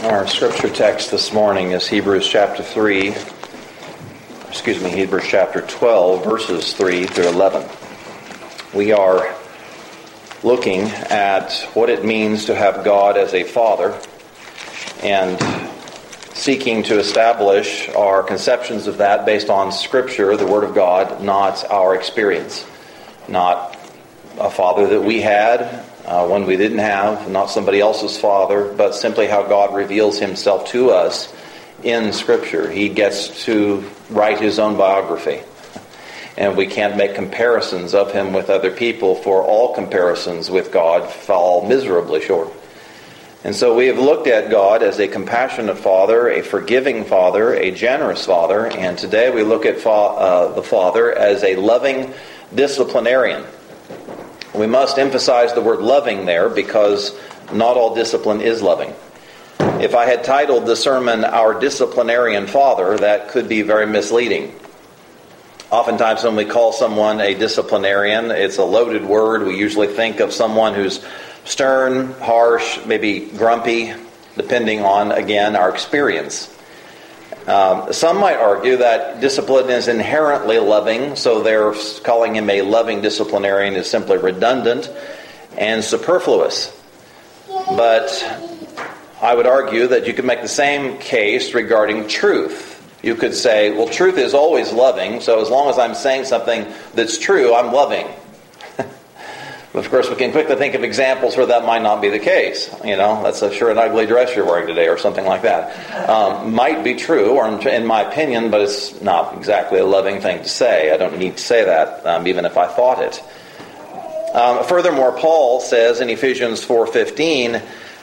Our scripture text this morning is Hebrews chapter 12, verses 3 through 11. We are looking at what it means to have God as a father and seeking to establish our conceptions of that based on Scripture, the Word of God, not our experience. Not a father that we had, one we didn't have, not somebody else's father, but simply how God reveals Himself to us in Scripture. He gets to write His own biography. And we can't make comparisons of Him with other people, for all comparisons with God fall miserably short. And so we have looked at God as a compassionate Father, a forgiving Father, a generous Father, and today we look at the Father as a loving disciplinarian. We must emphasize the word loving there because not all discipline is loving. If I had titled the sermon, Our Disciplinarian Father, that could be very misleading. Oftentimes when we call someone a disciplinarian, it's a loaded word. We usually think of someone who's stern, harsh, maybe grumpy, depending on, again, our experience. Some might argue that discipline is inherently loving, so they're calling him a loving disciplinarian is simply redundant and superfluous. But I would argue that you could make the same case regarding truth. You could say, well, truth is always loving, so as long as I'm saying something that's true, I'm loving. Of course, we can quickly think of examples where that might not be the case. You know, that's sure an ugly dress you're wearing today or something like that. Might be true, or in my opinion, but it's not exactly a loving thing to say. I don't need to say that, even if I thought it. Furthermore, Paul says in Ephesians 4:15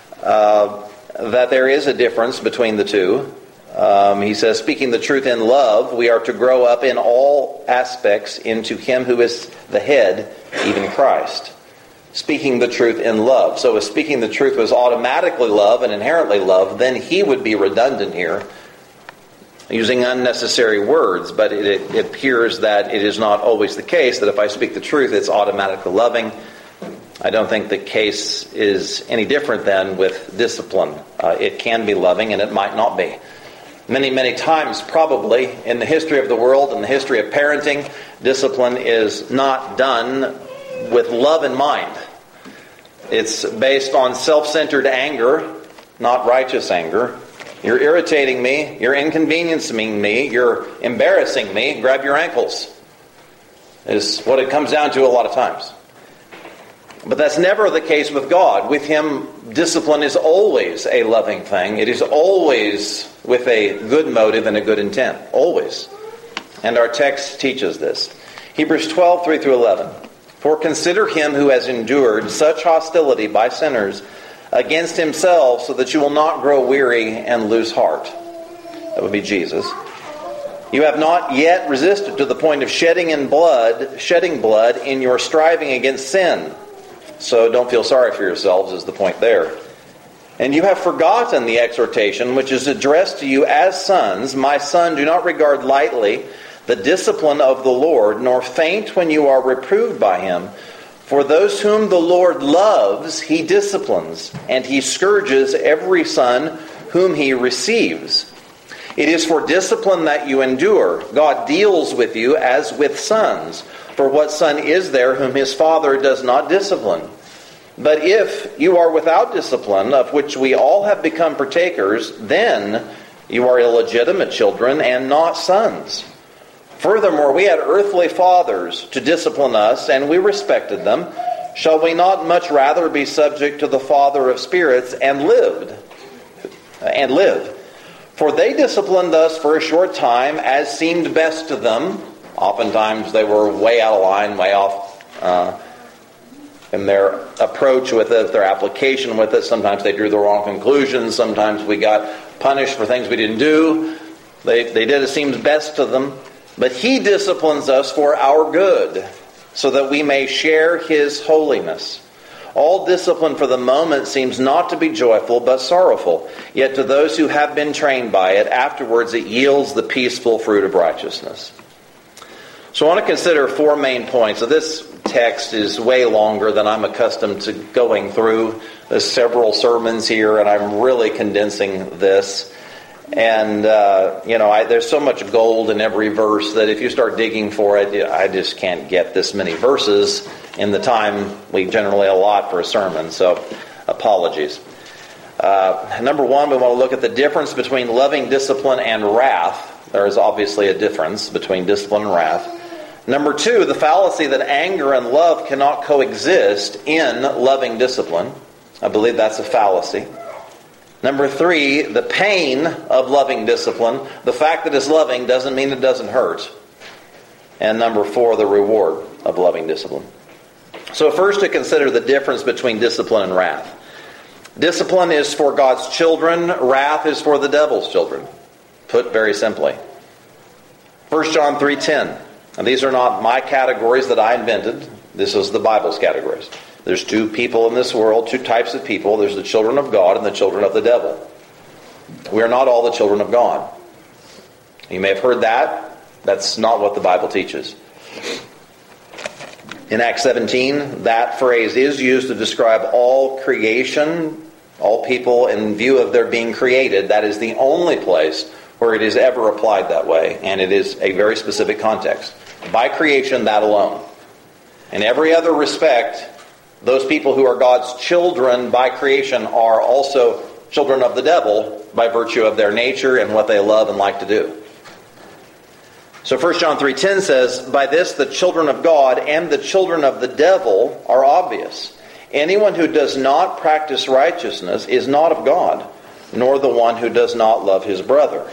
that there is a difference between the two. He says, speaking the truth in love, we are to grow up in all aspects into Him who is the head, even Christ. Speaking the truth in love. So if speaking the truth was automatically love and inherently love, then he would be redundant here, using unnecessary words. But it appears that it is not always the case that if I speak the truth, it's automatically loving. I don't think the case is any different than with discipline. It can be loving and it might not be. Many, many times, probably, in the history of the world, in the history of parenting, discipline is not done with love in mind. It's based on self-centered anger, not righteous anger. You're irritating me, you're inconveniencing me, you're embarrassing me, grab your ankles, is what it comes down to a lot of times. But that's never the case with God. With Him, discipline is always a loving thing. It is always with a good motive and a good intent. Always. And our text teaches this. Hebrews 12, 3 through 11. For consider Him who has endured such hostility by sinners against Himself, so that you will not grow weary and lose heart. That would be Jesus. You have not yet resisted to the point of shedding blood in your striving against sin. So don't feel sorry for yourselves is the point there. And you have forgotten the exhortation which is addressed to you as sons. My son, do not regard lightly the discipline of the Lord, nor faint when you are reproved by Him. For those whom the Lord loves, He disciplines, and He scourges every son whom He receives. It is for discipline that you endure. God deals with you as with sons. For what son is there whom his father does not discipline? But if you are without discipline, of which we all have become partakers, then you are illegitimate children and not sons. Furthermore, we had earthly fathers to discipline us, and we respected them. Shall we not much rather be subject to the Father of spirits and live? For they disciplined us for a short time, as seemed best to them. Oftentimes they were way out of line, way off in their approach with it, their application with it. Sometimes they drew the wrong conclusions. Sometimes we got punished for things we didn't do. They did as seems best to them. But He disciplines us for our good, so that we may share His holiness. All discipline for the moment seems not to be joyful, but sorrowful. Yet to those who have been trained by it, afterwards it yields the peaceful fruit of righteousness. So I want to consider four main points. So this text is way longer than I'm accustomed to going through. There's several sermons here, and I'm really condensing this. And, there's so much gold in every verse that if you start digging for it, I just can't get this many verses in the time we generally allot for a sermon. So, apologies. Number one, we want to look at the difference between loving discipline and wrath. There is obviously a difference between discipline and wrath. Number two, the fallacy that anger and love cannot coexist in loving discipline. I believe that's a fallacy. Number three, the pain of loving discipline. The fact that it's loving doesn't mean it doesn't hurt. And number four, the reward of loving discipline. So first, to consider the difference between discipline and wrath. Discipline is for God's children. Wrath is for the devil's children. Put very simply. 1 John 3:10. And these are not my categories that I invented. This is the Bible's categories. There's two people in this world, two types of people. There's the children of God and the children of the devil. We are not all the children of God. You may have heard that. That's not what the Bible teaches. In Acts 17, that phrase is used to describe all creation, all people in view of their being created. That is the only place where it is ever applied that way, and it is a very specific context. By creation, that alone. In every other respect, those people who are God's children by creation are also children of the devil by virtue of their nature and what they love and like to do. So 1 John 3:10 says, "By this the children of God and the children of the devil are obvious. Anyone who does not practice righteousness is not of God, nor the one who does not love his brother."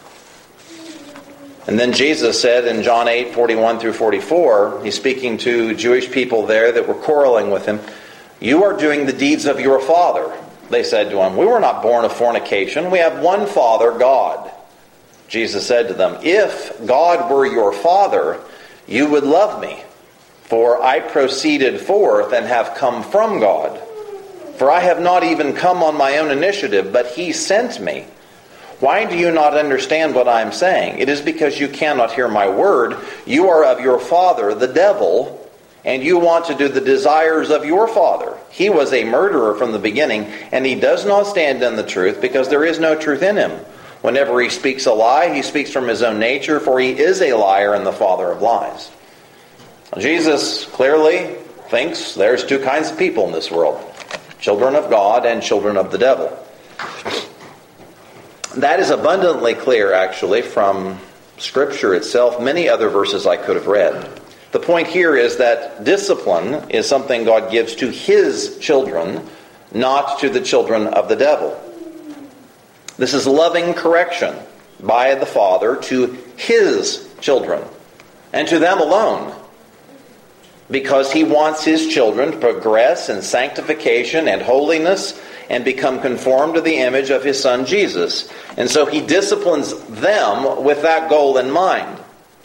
And then Jesus said in John 8:41 through 44, he's speaking to Jewish people there that were quarreling with him, "You are doing the deeds of your father." They said to him, "We were not born of fornication. We have one Father, God." Jesus said to them, "If God were your Father, you would love me, for I proceeded forth and have come from God. For I have not even come on my own initiative, but He sent me. Why do you not understand what I am saying? It is because you cannot hear my word. You are of your father, the devil, and you want to do the desires of your father. He was a murderer from the beginning, and he does not stand in the truth, because there is no truth in him. Whenever he speaks a lie, he speaks from his own nature, for he is a liar and the father of lies." Jesus clearly thinks there's two kinds of people in this world: children of God and children of the devil. That is abundantly clear, actually, from Scripture itself. Many other verses I could have read. The point here is that discipline is something God gives to His children, not to the children of the devil. This is loving correction by the Father to His children, and to them alone, because He wants His children to progress in sanctification and holiness and become conformed to the image of His Son Jesus. And so He disciplines them with that goal in mind.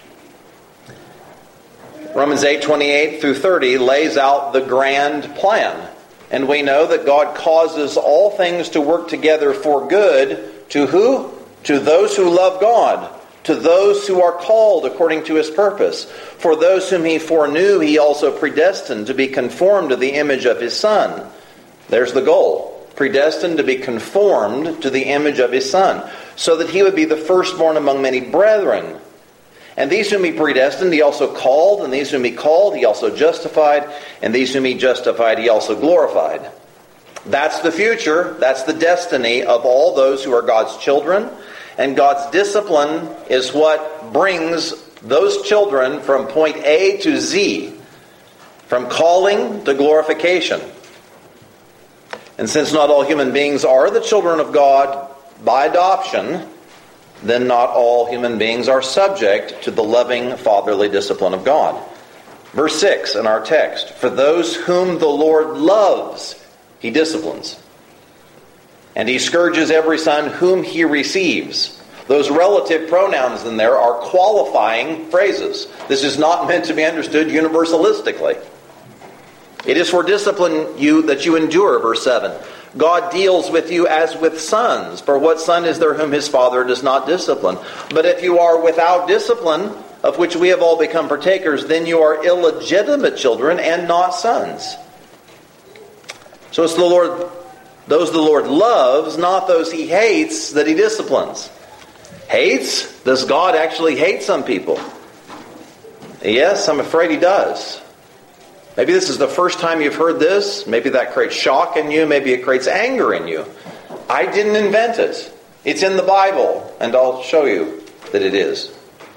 Romans 8:28 through 30 lays out the grand plan. And we know that God causes all things to work together for good. To who? To those who love God. To those who are called according to His purpose. For those whom He foreknew, He also predestined to be conformed to the image of His Son. There's the goal. Predestined to be conformed to the image of His Son, so that He would be the firstborn among many brethren. And these whom He predestined, He also called, and these whom He called, He also justified, and these whom He justified, He also glorified. That's the future, that's the destiny of all those who are God's children, and God's discipline is what brings those children from point A to Z, from calling to glorification. And since not all human beings are the children of God by adoption, then not all human beings are subject to the loving fatherly discipline of God. Verse 6 in our text, "For those whom the Lord loves, He disciplines. And He scourges every son whom He receives." Those relative pronouns in there are qualifying phrases. This is not meant to be understood universalistically. It is for discipline that you endure, verse 7. God deals with you as with sons. For what son is there whom his father does not discipline? But if you are without discipline, of which we have all become partakers, then you are illegitimate children and not sons. So it's those the Lord loves, not those he hates, that he disciplines. Hates? Does God actually hate some people? Yes, I'm afraid he does. Maybe this is the first time you've heard this. Maybe that creates shock in you. Maybe it creates anger in you. I didn't invent it. It's in the Bible, and I'll show you that it is.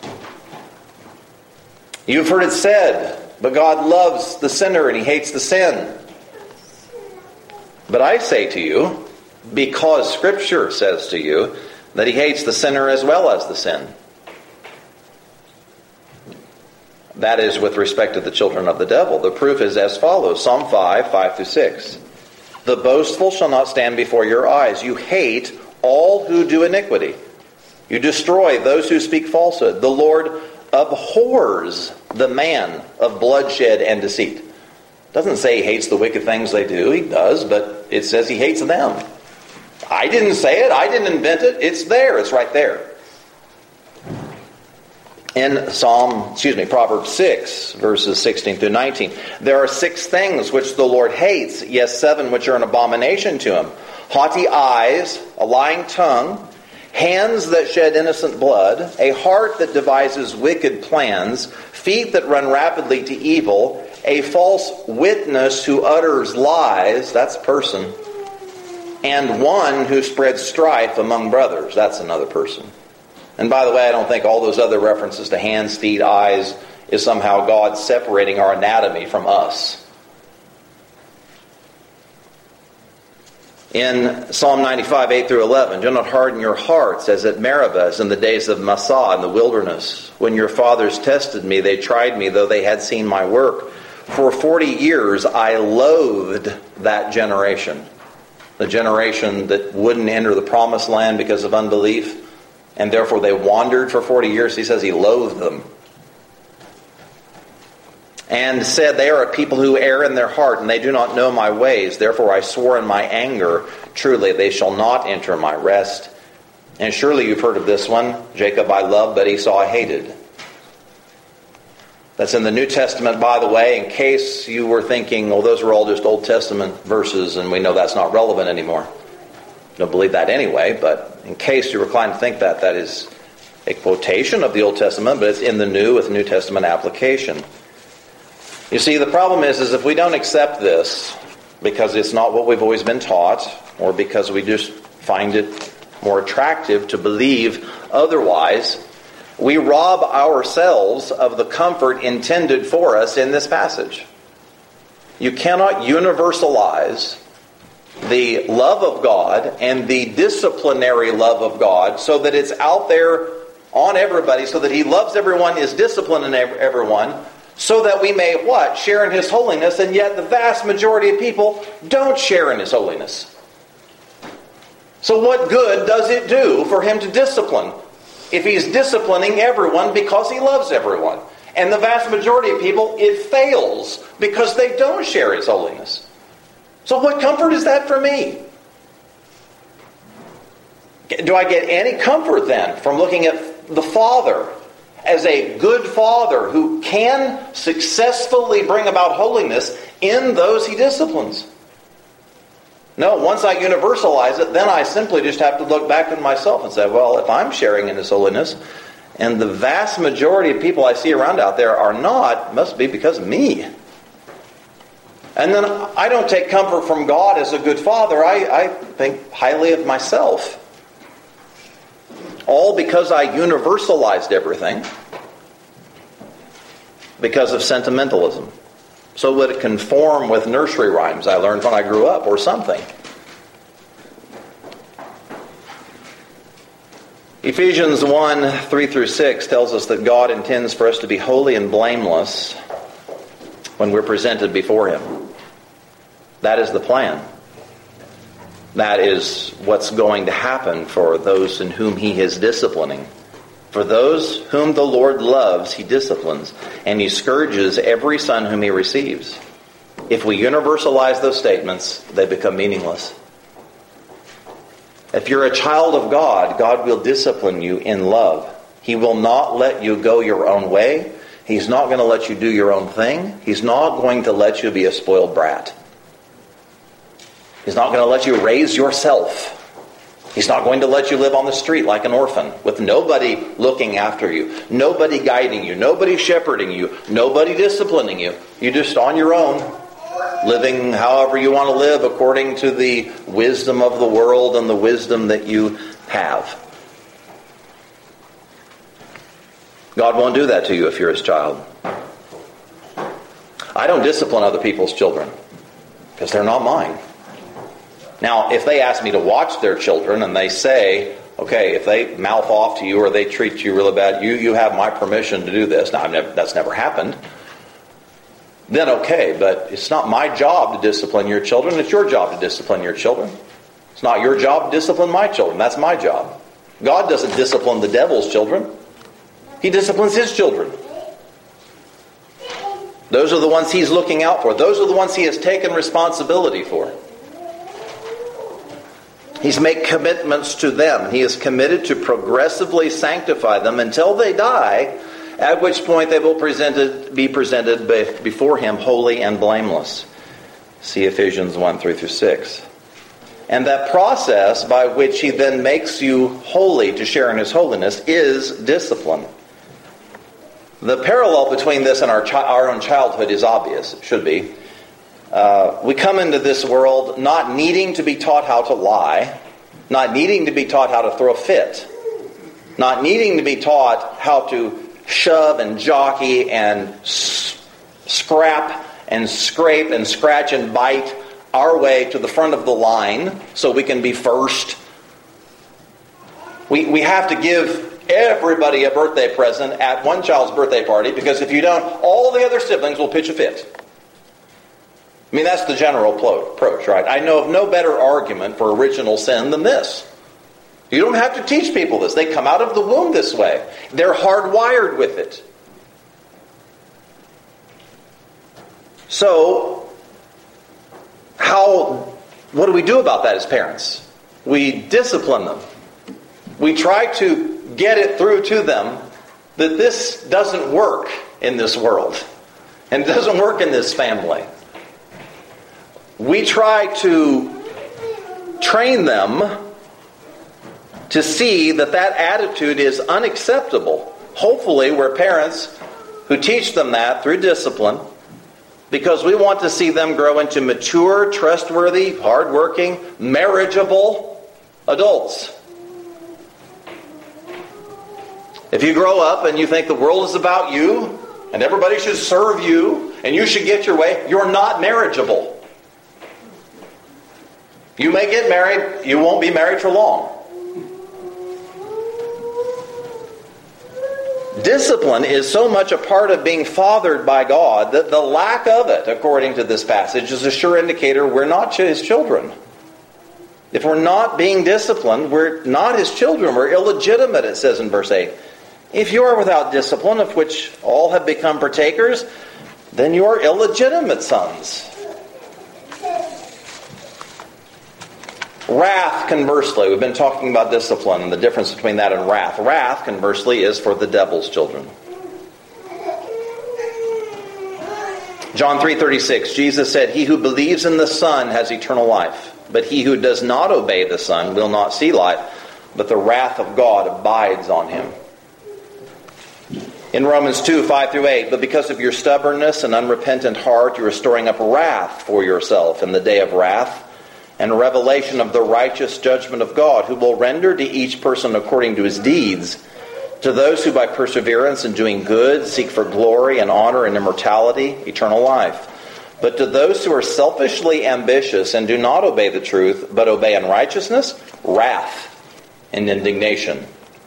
You've heard it said, but God loves the sinner and he hates the sin. But I say to you, because Scripture says to you, that he hates the sinner as well as the sin. That is with respect to the children of the devil. The proof is as follows. Psalm 5:5-6. The boastful shall not stand before your eyes. You hate all who do iniquity. You destroy those who speak falsehood. The Lord abhors the man of bloodshed and deceit. It doesn't say he hates the wicked things they do. He does, but it says he hates them. I didn't say it. I didn't invent it. It's there. It's right there. In Proverbs 6, verses 16-19, there are 6 things which the Lord hates, yes, 7 which are an abomination to him. Haughty eyes, a lying tongue, hands that shed innocent blood, a heart that devises wicked plans, feet that run rapidly to evil, a false witness who utters lies, that's person, and one who spreads strife among brothers, that's another person. And by the way, I don't think all those other references to hands, feet, eyes is somehow God separating our anatomy from us. In Psalm 95, 8-11, do not harden your hearts as at Meribah, as in the days of Massah in the wilderness. When your fathers tested me, they tried me, though they had seen my work. For 40 years I loathed that generation. The generation that wouldn't enter the promised land because of unbelief. And therefore they wandered for 40 years. He says he loathed them. And said, they are a people who err in their heart, and they do not know my ways. Therefore I swore in my anger, truly they shall not enter my rest. And surely you've heard of this one. Jacob I loved, but Esau I hated. That's in the New Testament, by the way, in case you were thinking, well, those were all just Old Testament verses, and we know that's not relevant anymore. Don't believe that anyway, but in case you're inclined to think that, that is a quotation of the Old Testament, but it's in the New with New Testament application. You see, the problem is if we don't accept this because it's not what we've always been taught, or because we just find it more attractive to believe otherwise, we rob ourselves of the comfort intended for us in this passage. You cannot universalize the love of God and the disciplinary love of God so that it's out there on everybody, so that he loves everyone, is disciplining everyone, so that we may, what? Share in his holiness, and yet the vast majority of people don't share in his holiness. So what good does it do for him to discipline if he's disciplining everyone because he loves everyone? And the vast majority of people, it fails because they don't share his holiness. So what comfort is that for me? Do I get any comfort then from looking at the Father as a good Father who can successfully bring about holiness in those he disciplines? No, once I universalize it, then I simply just have to look back at myself and say, well, if I'm sharing in his holiness, and the vast majority of people I see around out there are not, must be because of me. And then I don't take comfort from God as a good Father. I think highly of myself. All because I universalized everything because of sentimentalism. So would it conform with nursery rhymes I learned when I grew up or something? Ephesians 1, 3-6 tells us that God intends for us to be holy and blameless when we're presented before him. That is the plan. That is what's going to happen for those in whom he is disciplining. For those whom the Lord loves, he disciplines, and he scourges every son whom he receives. If we universalize those statements, they become meaningless. If you're a child of God, God will discipline you in love. He will not let you go your own way. He's not going to let you do your own thing. He's not going to let you be a spoiled brat. He's not going to let you raise yourself. He's not going to let you live on the street like an orphan with nobody looking after you, nobody guiding you, nobody shepherding you, nobody disciplining you. You're just on your own, living however you want to live according to the wisdom of the world and the wisdom that you have. God won't do that to you if you're His child. I don't discipline other people's children because they're not mine. Now, if they ask me to watch their children and they say, okay, if they mouth off to you or they treat you really bad, you have my permission to do this. Now, that's never happened. Then okay, but it's not my job to discipline your children. It's your job to discipline your children. It's not your job to discipline my children. That's my job. God doesn't discipline the devil's children. He disciplines His children. Those are the ones He's looking out for. Those are the ones He has taken responsibility for. He's made commitments to them. He is committed to progressively sanctify them until they die, at which point they will be presented before Him holy and blameless. See Ephesians 1:3-6. And that process by which He then makes you holy to share in His holiness is discipline. The parallel between this and our own childhood is obvious. It should be. We come into this world not needing to be taught how to lie, not needing to be taught how to throw a fit, not needing to be taught how to shove and jockey and scrap and scrape and scratch and bite our way to the front of the line so we can be first. We have to give everybody a birthday present at one child's birthday party because if you don't, all the other siblings will pitch a fit. I mean, that's the general approach, right? I know of no better argument for original sin than this. You don't have to teach people this. They come out of the womb this way. They're hardwired with it. So, what do we do about that as parents? We discipline them. We try to get it through to them that this doesn't work in this world. And it doesn't work in this family. We try to train them to see that attitude is unacceptable. Hopefully, we're parents who teach them that through discipline because we want to see them grow into mature, trustworthy, hardworking, marriageable adults. If you grow up and you think the world is about you and everybody should serve you and you should get your way, you're not marriageable. You may get married, you won't be married for long. Discipline is so much a part of being fathered by God that the lack of it, according to this passage, is a sure indicator we're not His children. If we're not being disciplined, we're not His children. We're illegitimate, it says in verse 8. If you are without discipline, of which all have become partakers, then you are illegitimate sons. Wrath, conversely, we've been talking about discipline and the difference between that and wrath. Wrath, conversely, is for the devil's children. John 3:36, Jesus said, "He who believes in the Son has eternal life, but he who does not obey the Son will not see life, but the wrath of God abides on him." In Romans 2:5-8, "But because of your stubbornness and unrepentant heart, you are storing up wrath for yourself in the day of wrath, and a revelation of the righteous judgment of God, who will render to each person according to his deeds. To those who by perseverance in doing good seek for glory and honor and immortality, eternal life. But to those who are selfishly ambitious and do not obey the truth, but obey unrighteousness, wrath and indignation."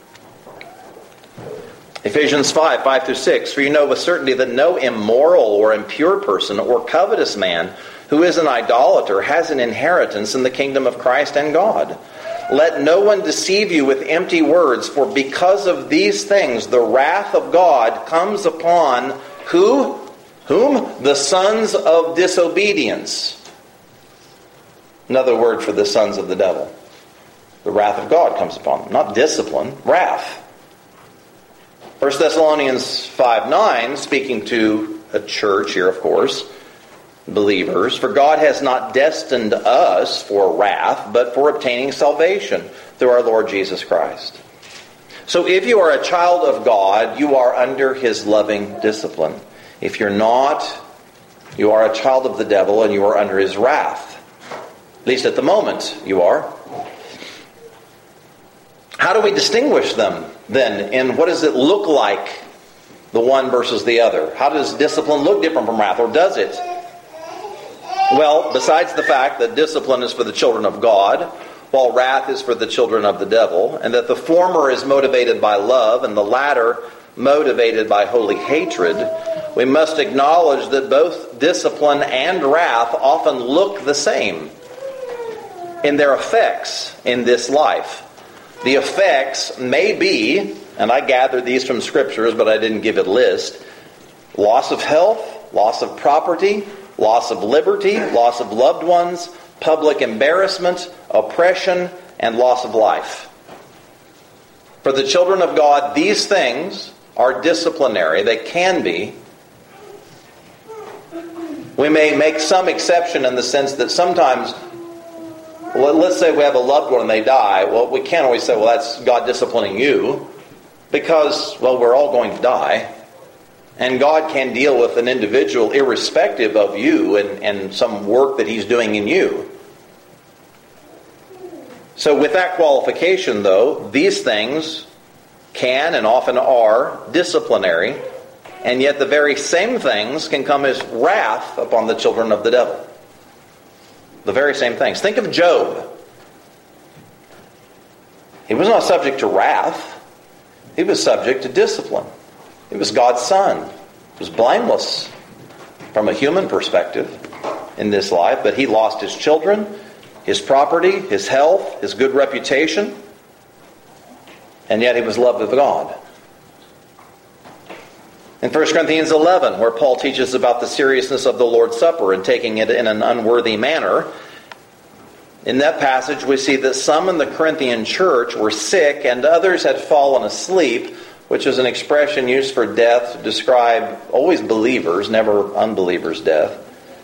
Ephesians 5:5-6, "For you know with certainty that no immoral or impure person or covetous man who is an idolater has an inheritance in the kingdom of Christ and God. Let no one deceive you with empty words, for because of these things the wrath of God comes upon who? Whom? The sons of disobedience." Another word for the sons of the devil. The wrath of God comes upon them. Not discipline, wrath. 1 Thessalonians 5:9, speaking to a church here, of course, believers, "For God has not destined us for wrath, but for obtaining salvation through our Lord Jesus Christ." So if you are a child of God, you are under His loving discipline. If you're not, you are a child of the devil and you are under his wrath. At least at the moment you are. How do we distinguish them then? And what does it look like, the one versus the other? How does discipline look different from wrath, or does it? Well, besides the fact that discipline is for the children of God, while wrath is for the children of the devil, and that the former is motivated by love and the latter motivated by holy hatred, we must acknowledge that both discipline and wrath often look the same in their effects in this life. The effects may be, and I gathered these from scriptures, but I didn't give a list: loss of health, loss of property, loss of liberty, loss of loved ones, public embarrassment, oppression, and loss of life. For the children of God, these things are disciplinary. They can be. We may make some exception in the sense that sometimes, let's say we have a loved one and they die. Well, we can't always say, well, that's God disciplining you, because, well, we're all going to die. And God can deal with an individual irrespective of you and some work that He's doing in you. So with that qualification, though, these things can and often are disciplinary, and yet the very same things can come as wrath upon the children of the devil. The very same things. Think of Job. He was not subject to wrath. He was subject to discipline. He was God's son. He was blameless from a human perspective in this life, but he lost his children, his property, his health, his good reputation, and yet he was loved of God. In 1 Corinthians 11, where Paul teaches about the seriousness of the Lord's Supper and taking it in an unworthy manner, in that passage we see that some in the Corinthian church were sick and others had fallen asleep, which is an expression used for death to describe always believers, never unbelievers' death.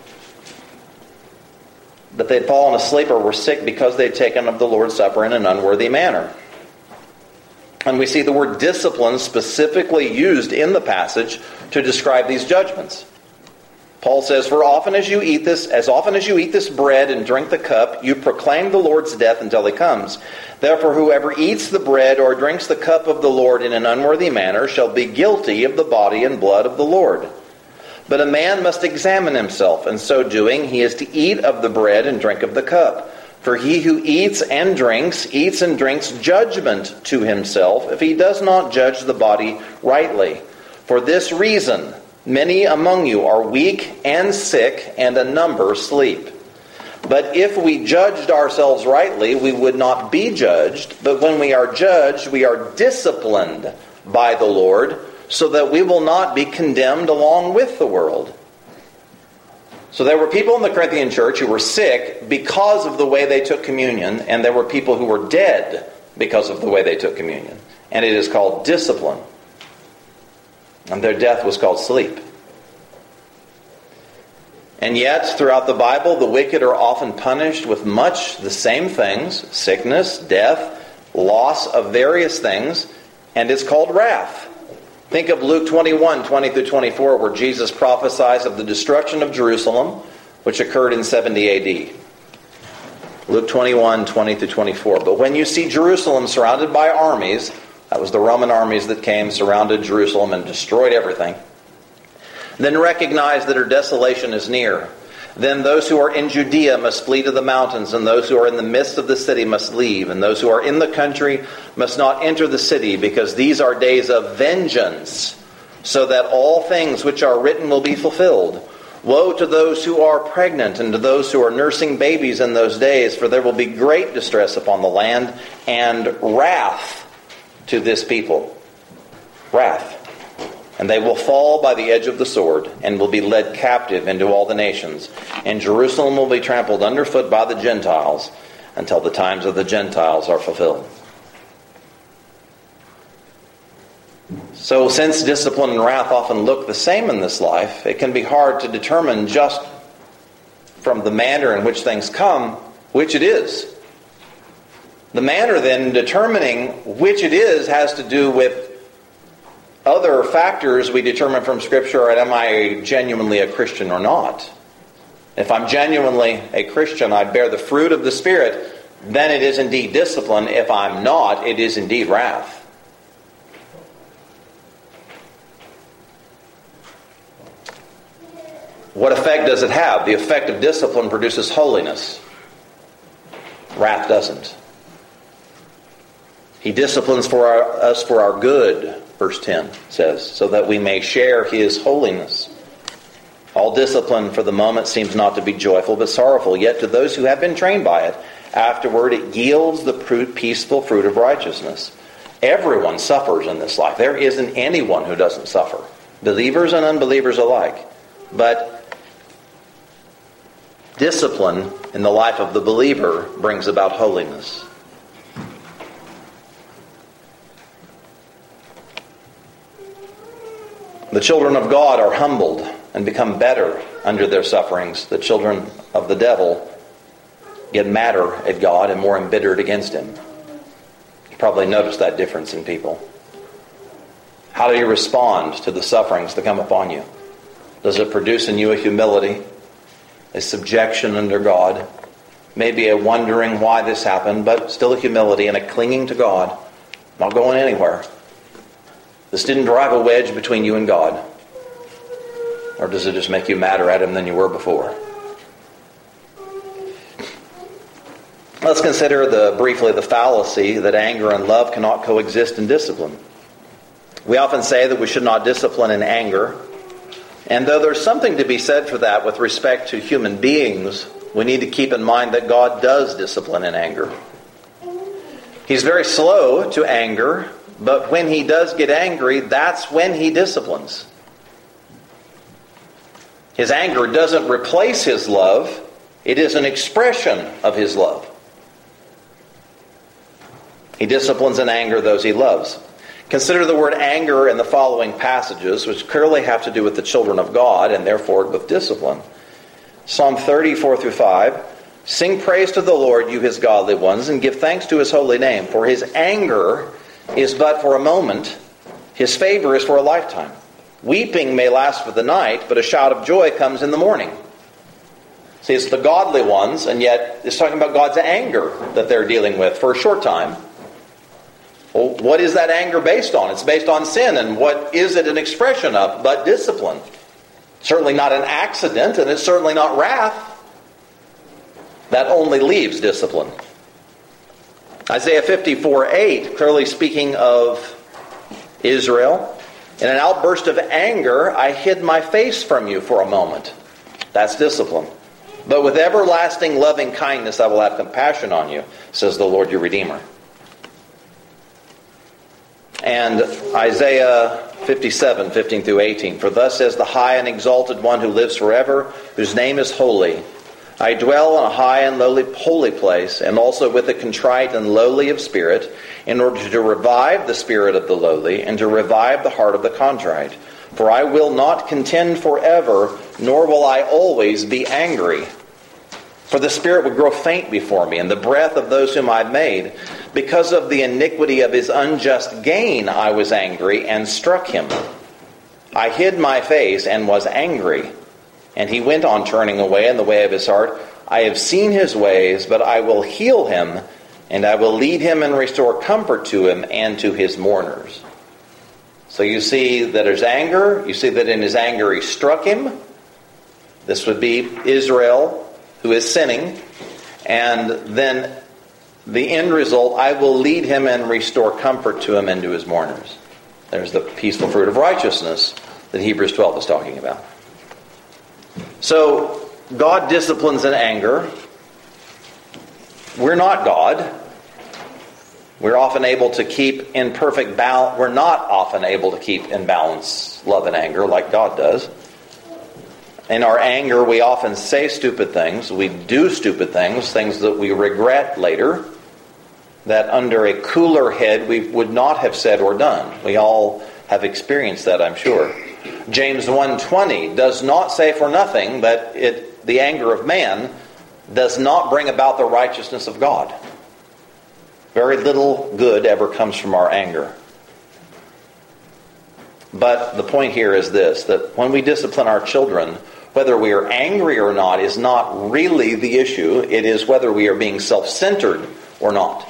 But they'd fallen asleep or were sick because they'd taken of the Lord's Supper in an unworthy manner. And we see the word discipline specifically used in the passage to describe these judgments. Paul says, "For as often as you eat this bread and drink the cup, you proclaim the Lord's death until He comes. Therefore, whoever eats the bread or drinks the cup of the Lord in an unworthy manner shall be guilty of the body and blood of the Lord. But a man must examine himself, and so doing, he is to eat of the bread and drink of the cup. For he who eats and drinks judgment to himself, if he does not judge the body rightly. For this reason, many among you are weak and sick, and a number sleep. But if we judged ourselves rightly, we would not be judged. But when we are judged, we are disciplined by the Lord, so that we will not be condemned along with the world." So there were people in the Corinthian church who were sick because of the way they took communion, and there were people who were dead because of the way they took communion. And it is called discipline. And their death was called sleep. And yet, throughout the Bible, the wicked are often punished with much the same things: sickness, death, loss of various things, and it's called wrath. Think of Luke 21, 20 through 24, where Jesus prophesies of the destruction of Jerusalem, which occurred in 70 A.D. Luke 21, 20 through 24. "But when you see Jerusalem surrounded by armies," that was the Roman armies that came, surrounded Jerusalem and destroyed everything, "then recognize that her desolation is near. Then those who are in Judea must flee to the mountains, and those who are in the midst of the city must leave, and those who are in the country must not enter the city, because these are days of vengeance, so that all things which are written will be fulfilled. Woe to those who are pregnant and to those who are nursing babies in those days, for there will be great distress upon the land, and wrath to this people." Wrath. "And they will fall by the edge of the sword, and will be led captive into all the nations. And Jerusalem will be trampled underfoot by the Gentiles, until the times of the Gentiles are fulfilled." So since discipline and wrath often look the same in this life, it can be hard to determine just from the manner in which things come, which it is. The manner then in determining which it is has to do with other factors we determine from Scripture, and am I genuinely a Christian or not? If I'm genuinely a Christian, I bear the fruit of the Spirit, then it is indeed discipline. If I'm not, it is indeed wrath. What effect does it have? The effect of discipline produces holiness. Wrath doesn't. He disciplines us for our good, verse 10 says, so that we may share His holiness. All discipline for the moment seems not to be joyful but sorrowful, yet to those who have been trained by it, afterward it yields the peaceful fruit of righteousness. Everyone suffers in this life. There isn't anyone who doesn't suffer, believers and unbelievers alike. But discipline in the life of the believer brings about holiness. The children of God are humbled and become better under their sufferings. The children of the devil get madder at God and more embittered against Him. You probably noticed that difference in people. How do you respond to the sufferings that come upon you? Does it produce in you a humility, a subjection under God, maybe a wondering why this happened, but still a humility and a clinging to God, not going anywhere? This didn't drive a wedge between you and God. Or does it just make you madder at Him than you were before? Let's consider briefly the fallacy that anger and love cannot coexist in discipline. We often say that we should not discipline in anger. And though there's something to be said for that with respect to human beings, we need to keep in mind that God does discipline in anger. He's very slow to anger, but when He does get angry, that's when He disciplines. His anger doesn't replace His love. It is an expression of His love. He disciplines in anger those He loves. Consider the word anger in the following passages, which clearly have to do with the children of God and therefore with discipline. Psalm 34-5. Sing praise to the Lord, you His godly ones, and give thanks to His holy name. For His anger is but for a moment. His favor is for a lifetime. Weeping may last for the night, but a shout of joy comes in the morning. See, it's the godly ones, and yet it's talking about God's anger that they're dealing with for a short time. Well, what is that anger based on? It's based on sin. And what is it an expression of but discipline? Certainly not an accident, and it's certainly not wrath. That only leaves discipline. Isaiah 54:8, clearly speaking of Israel. In an outburst of anger, I hid my face from you for a moment. That's discipline. But with everlasting loving kindness I will have compassion on you, says the Lord your Redeemer. And Isaiah 57:15-18, for thus says the high and exalted one who lives forever, whose name is holy. I dwell in a high and holy place, and also with the contrite and lowly of spirit, in order to revive the spirit of the lowly, and to revive the heart of the contrite. For I will not contend forever, nor will I always be angry. For the spirit would grow faint before me, and the breath of those whom I made. Because of the iniquity of his unjust gain I was angry, and struck him. I hid my face, and was angry. And he went on turning away in the way of his heart. I have seen his ways, but I will heal him, and I will lead him and restore comfort to him and to his mourners. So you see that there's anger. You see that in his anger he struck him. This would be Israel, who is sinning. And then the end result, I will lead him and restore comfort to him and to his mourners. There's the peaceful fruit of righteousness that Hebrews 12 is talking about. So, God disciplines in anger. We're not God. We're often able to keep in perfect balance. We're not often able to keep in balance love and anger like God does. In our anger, we often say stupid things. We do stupid things, things that we regret later, that under a cooler head we would not have said or done. We all have experienced that, I'm sure. James 1:20 does not say for nothing that the anger of man does not bring about the righteousness of God. Very little good ever comes from our anger. But the point here is this, that when we discipline our children, whether we are angry or not is not really the issue. It is whether we are being self-centered or not.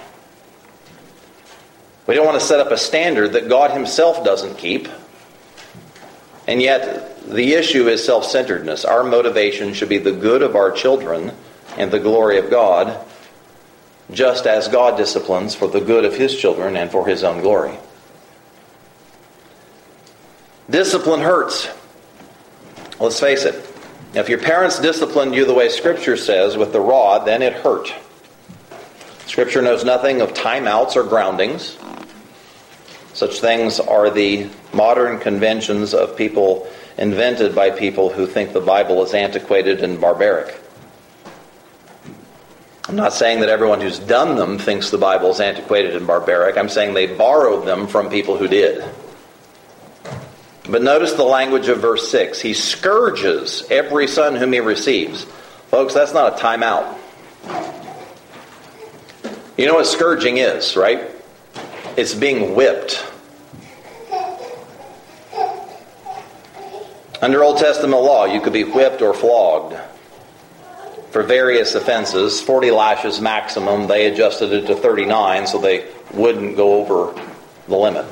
We don't want to set up a standard that God Himself doesn't keep. And yet, the issue is self-centeredness. Our motivation should be the good of our children and the glory of God, just as God disciplines for the good of His children and for His own glory. Discipline hurts. Let's face it. If your parents disciplined you the way Scripture says, with the rod, then it hurt. Scripture knows nothing of timeouts or groundings. Such things are the modern conventions of people invented by people who think the Bible is antiquated and barbaric. I'm not saying that everyone who's done them thinks the Bible is antiquated and barbaric. I'm saying they borrowed them from people who did. But notice the language of verse 6. He scourges every son whom he receives. Folks, that's not a timeout. You know what scourging is, right? It's being whipped. Under Old Testament law, you could be whipped or flogged for various offenses. 40 lashes maximum. They adjusted it to 39 so they wouldn't go over the limit.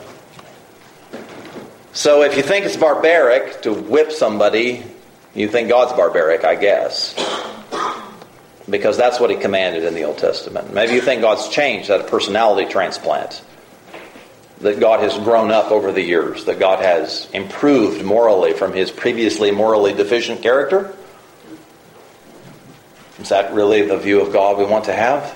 So if you think it's barbaric to whip somebody, you think God's barbaric, I guess. Because that's what He commanded in the Old Testament. Maybe you think God's changed, had a personality transplant. That God has grown up over the years. That God has improved morally from His previously morally deficient character. Is that really the view of God we want to have?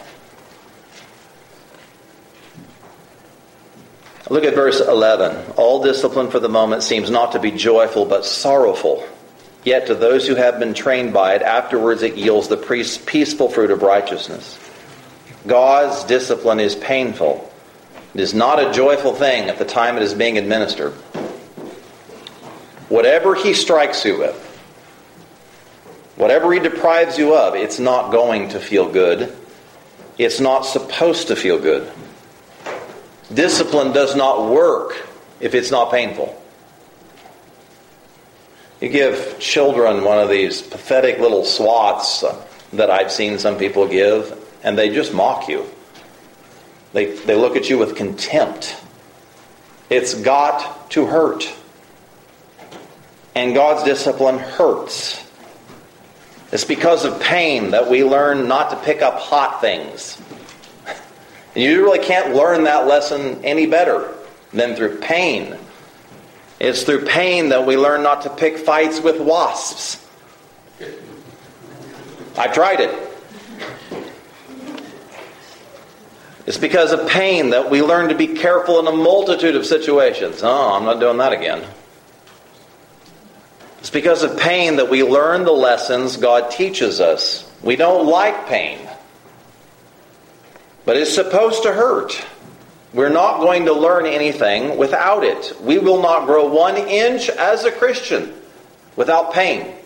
Look at verse 11. All discipline for the moment seems not to be joyful but sorrowful. Yet to those who have been trained by it, afterwards it yields the peaceful fruit of righteousness. God's discipline is painful. It is not a joyful thing at the time it is being administered. Whatever He strikes you with, whatever He deprives you of, it's not going to feel good. It's not supposed to feel good. Discipline does not work if it's not painful. You give children one of these pathetic little swats that I've seen some people give, and they just mock you. They look at you with contempt. It's got to hurt. And God's discipline hurts. It's because of pain that we learn not to pick up hot things. And you really can't learn that lesson any better than through pain. It's through pain that we learn not to pick fights with wasps. I tried it. It's because of pain that we learn to be careful in a multitude of situations. Oh, I'm not doing that again. It's because of pain that we learn the lessons God teaches us. We don't like pain. But it's supposed to hurt. We're not going to learn anything without it. We will not grow 1 inch as a Christian without pain.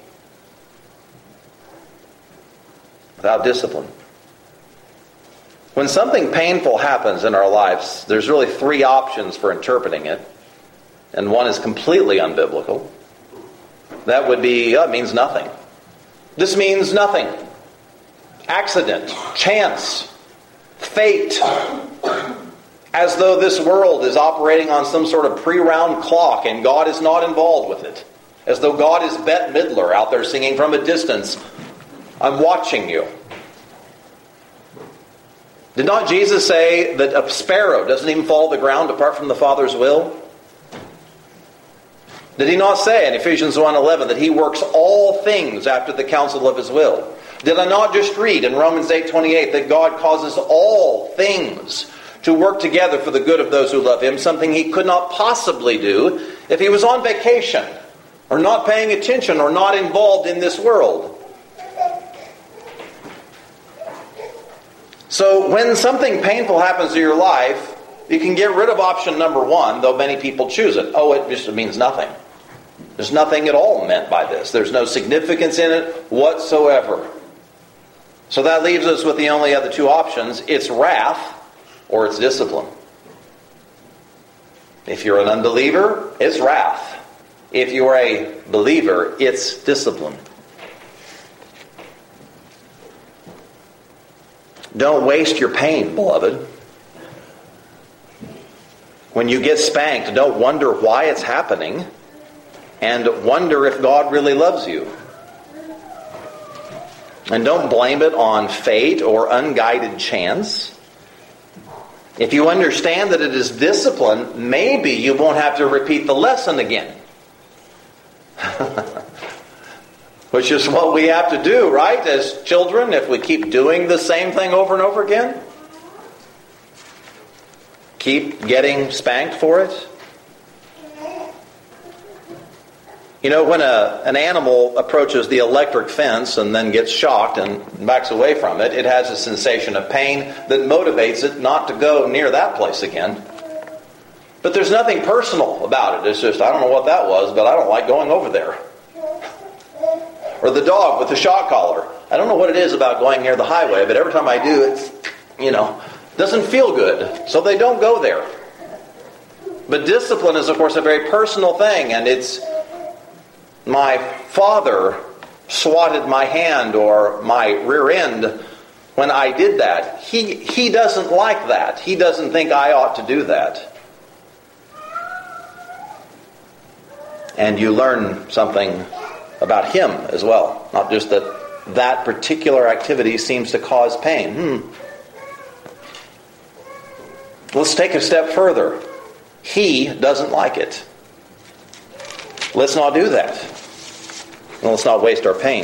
Without discipline. When something painful happens in our lives, there's really 3 options for interpreting it. And one is completely unbiblical. That would be, it means nothing. This means nothing. Accident, chance, fate, as though this world is operating on some sort of pre-round clock and God is not involved with it. As though God is Bette Midler out there singing from a distance, I'm watching you. Did not Jesus say that a sparrow doesn't even fall to the ground apart from the Father's will? Did He not say in Ephesians 1:11 that He works all things after the counsel of His will? Did I not just read in Romans 8:28 that God causes all things to work together for the good of those who love Him, something He could not possibly do if He was on vacation or not paying attention or not involved in this world? So when something painful happens to your life, You can get rid of option number 1, though many people choose it. Oh, it just means nothing. There's nothing at all meant by this. There's no significance in it whatsoever. So that leaves us with the only other 2 options. It's wrath or it's discipline. If you're an unbeliever, it's wrath. If you're a believer, it's discipline. Don't waste your pain, beloved. When you get spanked, don't wonder why it's happening and wonder if God really loves you. And don't blame it on fate or unguided chance. If you understand that it is discipline, maybe you won't have to repeat the lesson again. Which is what we have to do, right? As children, if we keep doing the same thing over and over again. Keep getting spanked for it. You know, when an animal approaches the electric fence and then gets shocked and backs away from it, it has a sensation of pain that motivates it not to go near that place again. But there's nothing personal about it. It's just, I don't know what that was, but I don't like going over there. Or the dog with the shock collar. I don't know what it is about going near the highway, but every time I do, it's, doesn't feel good. So they don't go there. But discipline is, of course, a very personal thing, and it's my father swatted my hand or my rear end when I did that. He doesn't like that. He doesn't think I ought to do that. And you learn something about him as well. Not just that particular activity seems to cause pain. Let's take a step further. He doesn't like it. Let's not do that. And let's not waste our pain.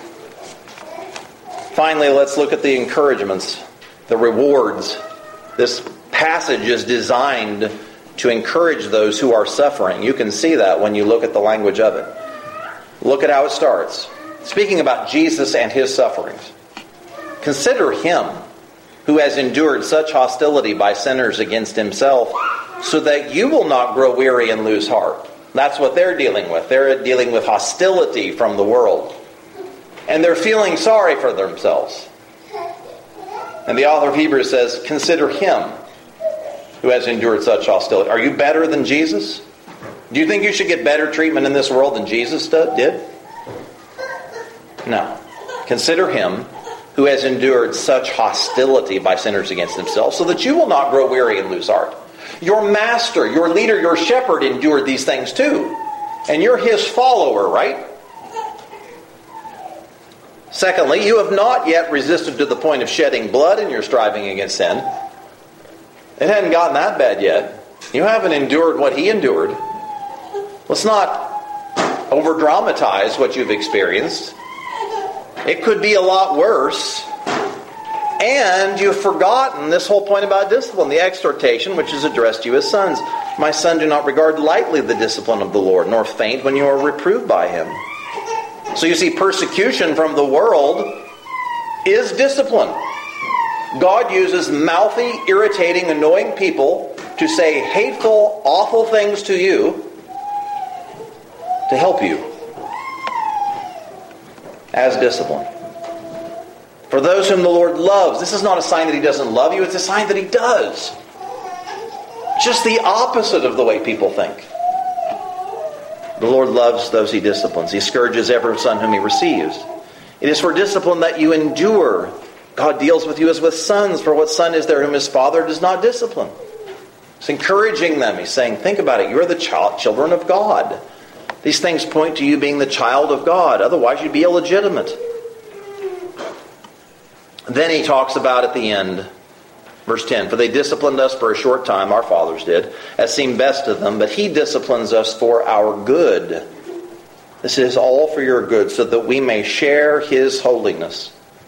Finally, let's look at the encouragements, the rewards. This passage is designed to encourage those who are suffering. You can see that when you look at the language of it. Look at how it starts. Speaking about Jesus and his sufferings. Consider him who has endured such hostility by sinners against himself, so that you will not grow weary and lose heart. That's what they're dealing with. They're dealing with hostility from the world. And they're feeling sorry for themselves. And the author of Hebrews says, consider him who has endured such hostility. Are you better than Jesus? Do you think you should get better treatment in this world than Jesus did? No. Consider him who has endured such hostility by sinners against himself, so that you will not grow weary and lose heart. Your master, your leader, your shepherd endured these things too. And you're his follower, right? Secondly, you have not yet resisted to the point of shedding blood in your striving against sin. It hadn't gotten that bad yet. You haven't endured what he endured. Let's not over-dramatize what you've experienced. It could be a lot worse. And you've forgotten this whole point about discipline, the exhortation which is addressed to you as sons. My son, do not regard lightly the discipline of the Lord, nor faint when you are reproved by him. So you see, persecution from the world is discipline. God uses mouthy, irritating, annoying people to say hateful, awful things to you to help you as discipline. For those whom the Lord loves, this is not a sign that he doesn't love you, it's a sign that he does. Just the opposite of the way people think. The Lord loves those he disciplines. He scourges every son whom he receives. It is for discipline that you endure. God deals with you as with sons, for what son is there whom his father does not discipline? He's encouraging them. He's saying, think about it. You're the children of God. These things point to you being the child of God. Otherwise, you'd be illegitimate. Then he talks about at the end, verse 10, for they disciplined us for a short time, our fathers did, as seemed best to them, but he disciplines us for our good. This is all for your good, so that we may share his holiness.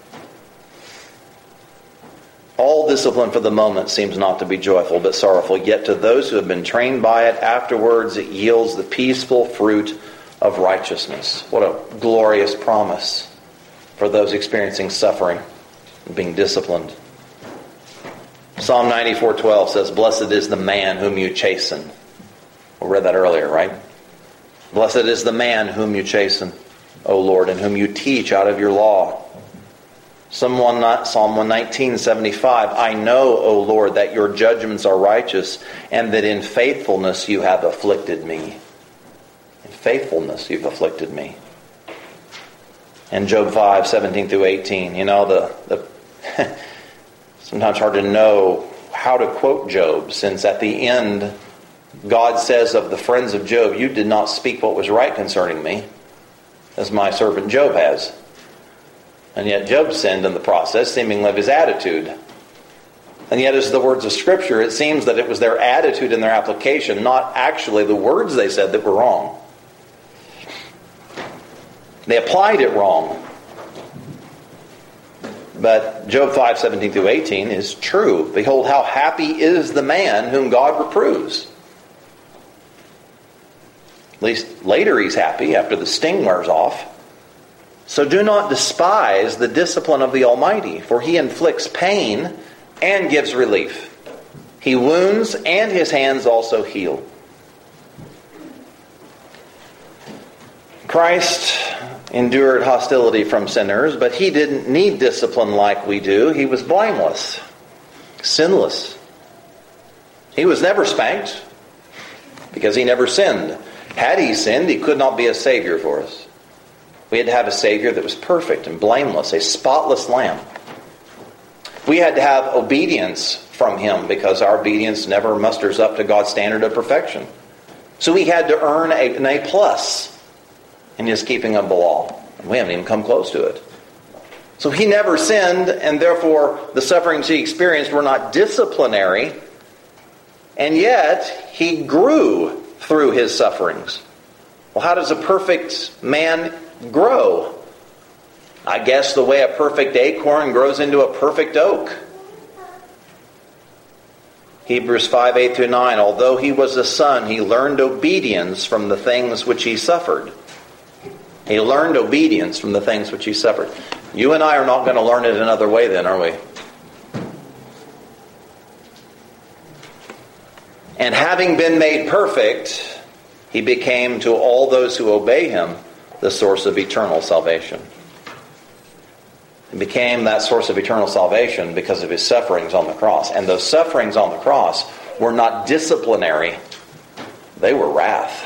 All discipline for the moment seems not to be joyful, but sorrowful. Yet to those who have been trained by it, afterwards it yields the peaceful fruit of righteousness. What a glorious promise for those experiencing suffering and being disciplined. Psalm 94:12 says, "Blessed is the man whom you chasten." We read that earlier, right? "Blessed is the man whom you chasten, O Lord, and whom you teach out of your law." Psalm 119:75, "I know, O Lord, that your judgments are righteous, and that in faithfulness you have afflicted me." In faithfulness you've afflicted me. And Job 5:17 through 18. You know, sometimes hard to know how to quote Job, since at the end God says of the friends of Job, "You did not speak what was right concerning me, as my servant Job has." And yet Job sinned in the process, seemingly of his attitude. And yet, as the words of Scripture, it seems that it was their attitude and their application, not actually the words they said, that were wrong. They applied it wrong. But Job 5:17 through 18 is true. "Behold, how happy is the man whom God reproves." At least later he's happy after the sting wears off. "So do not despise the discipline of the Almighty, for he inflicts pain and gives relief. He wounds and his hands also heal." Christ endured hostility from sinners, but he didn't need discipline like we do. He was blameless, sinless. He was never spanked because he never sinned. Had he sinned, he could not be a Savior for us. We had to have a Savior that was perfect and blameless, a spotless lamb. We had to have obedience from him because our obedience never musters up to God's standard of perfection. So we had to earn an A+ in his keeping of the law. And we haven't even come close to it. So he never sinned, and therefore the sufferings he experienced were not disciplinary, and yet he grew through his sufferings. Well, how does a perfect man grow? I guess the way a perfect acorn grows into a perfect oak. Hebrews 5:8 through 9, "Although he was a son, he learned obedience from the things which he suffered." He learned obedience from the things which he suffered. You and I are not going to learn it another way then, are we? "And having been made perfect, he became to all those who obey him the source of eternal salvation." He became that source of eternal salvation because of his sufferings on the cross. And those sufferings on the cross were not disciplinary. They were wrath.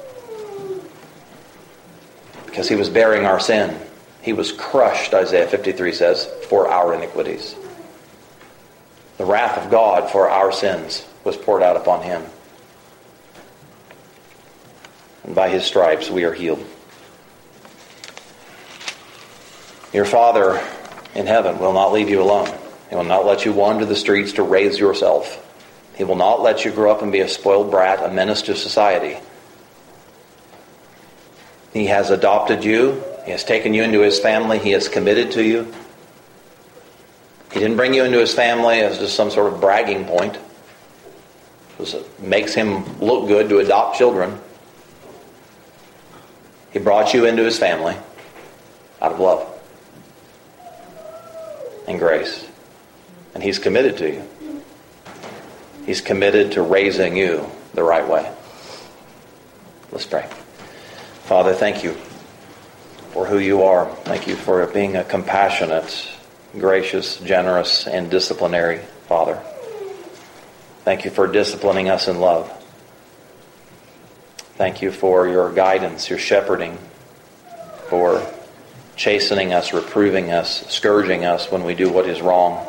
Because he was bearing our sin. He was crushed, Isaiah 53 says, for our iniquities. The wrath of God for our sins was poured out upon him. And by his stripes we are healed. Your Father in heaven will not leave you alone. He will not let you wander the streets to raise yourself. He will not let you grow up and be a spoiled brat, a menace to society. He has adopted you. He has taken you into his family. He is committed to you. He didn't bring you into his family as just some sort of bragging point. It makes him look good to adopt children. He brought you into his family out of love and grace. And he's committed to you. He's committed to raising you the right way. Let's pray. Father, thank you for who you are. Thank you for being a compassionate, gracious, generous, and disciplinary Father. Thank you for disciplining us in love. Thank you for your guidance, your shepherding, for chastening us, reproving us, scourging us when we do what is wrong.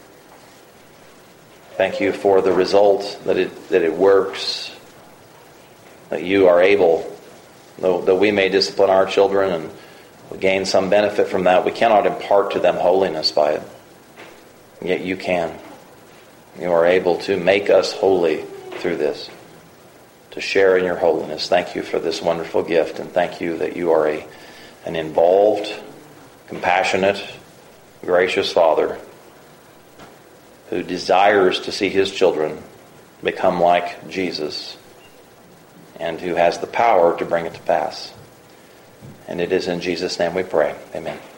Thank you for the result that it works, that you are able, though we may discipline our children and we gain some benefit from that, we cannot impart to them holiness by it. Yet you can. You are able to make us holy through this, to share in your holiness. Thank you for this wonderful gift, and thank you that you are an involved, compassionate, gracious Father who desires to see his children become like Jesus and who has the power to bring it to pass. And it is in Jesus' name we pray. Amen.